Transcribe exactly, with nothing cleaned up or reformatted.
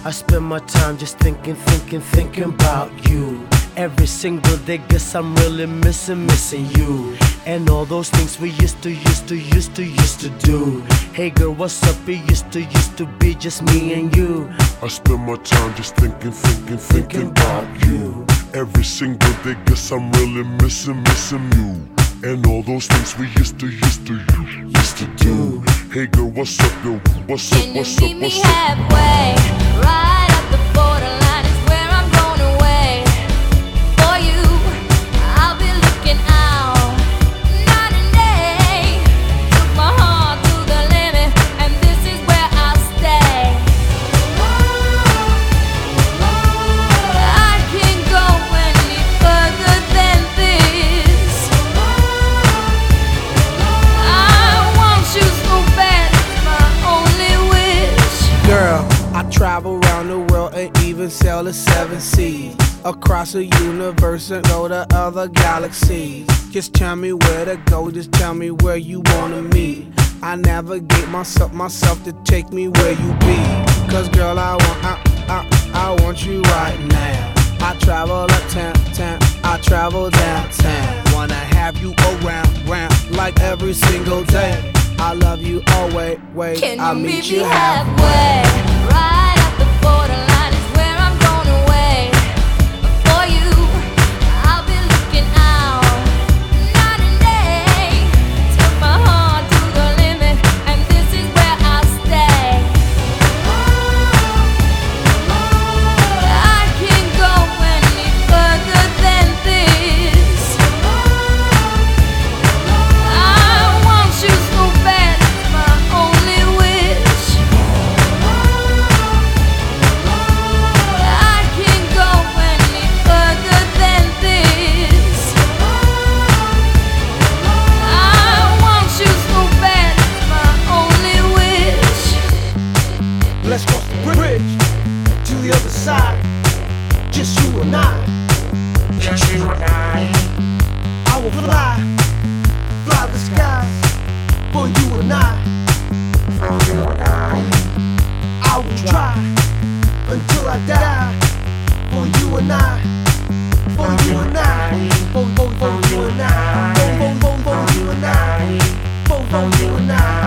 I spend my time just thinking, thinking, thinking about you. Every single day, guess I'm really missing, missing you. And all those things we used to, used to, used to, used to do. Hey girl, what's up? It used to, used to be just me and you. I spend my time just thinking, thinking, thinking about you. Every single day, guess I'm really missing, missing you. And all those things we used to, used to, used to do. Hey girl, what's up, yo? What's up, what's up, what's up? Can you meet me halfway? Right at the borderline is where I'm going away. For you, I'll be looking out night and day. Took my heart to the limit, and this is where I'll stay. I can't go any further than this. I want you so bad, it's my only wish. Girl, I travel around the world and even sail the seven seas. Across the universe and go to other galaxies. Just tell me where to go, just tell me where you wanna meet. I navigate myself, myself to take me where you be. Cause girl, I want, I, I, I want you right now. I travel uptown, town, I travel downtown. Wanna have you around, round, like every single day. I love you always, wait, Can I'll you meet meet you me halfway. halfway? Right at the borderline is where I'm going away. For you, I'll be looking out night and day. Took my heart to the limit, and this is where I'll stay. I can't go any further than this. I want you so bad, it's my only wish. I can't go any further than this. I want you so bad, it's my only wish. Let's cross the bridge to the other side. Just you and I. Just you and I. I will fly, fly the skies for you and I. For you and I. I will try until I die for you and I. For you and I. For, for, for you and I. For, for, for, for you and I. For, for you and I.